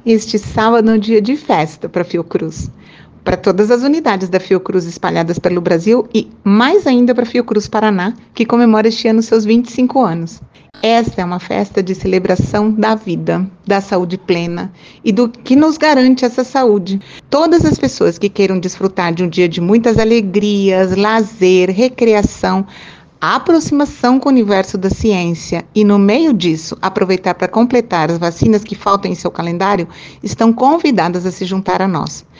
Este sábado é um dia de festa para a Fiocruz, para todas as unidades da Fiocruz espalhadas pelo Brasil e mais ainda para a Fiocruz Paraná, que comemora este ano seus 25 anos. Esta é uma festa de celebração da vida, da saúde plena e do que nos garante essa saúde. Todas as pessoas que queiram desfrutar de um dia de muitas alegrias, lazer, recreação, aproximação com o universo da ciência e, no meio disso, aproveitar para completar as vacinas que faltam em seu calendário, estão convidadas a se juntar a nós.